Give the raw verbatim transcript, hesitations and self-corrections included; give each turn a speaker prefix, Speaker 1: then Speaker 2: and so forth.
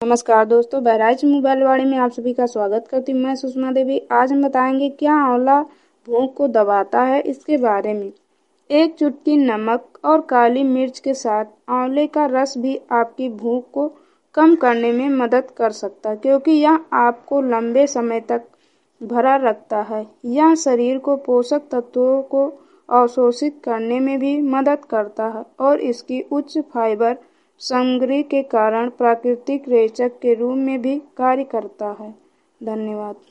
Speaker 1: नमस्कार दोस्तों, बहराइच मोबाइल वाड़ी में आप सभी का स्वागत करती हूँ। मैं सुषमा देवी। आज हम बताएंगे क्या आंवला भूख को दबाता है, इसके बारे में। एक चुटकी नमक और काली मिर्च के साथ आंवले का रस भी आपकी भूख को कम करने में मदद कर सकता है, क्योंकि यह आपको लंबे समय तक भरा रखता है। यह शरीर को पोषक तत्वों को अवशोषित करने में भी मदद करता है और इसकी उच्च फाइबर सामग्री के कारण प्राकृतिक रेचक के रूप में भी कार्य करता है। धन्यवाद।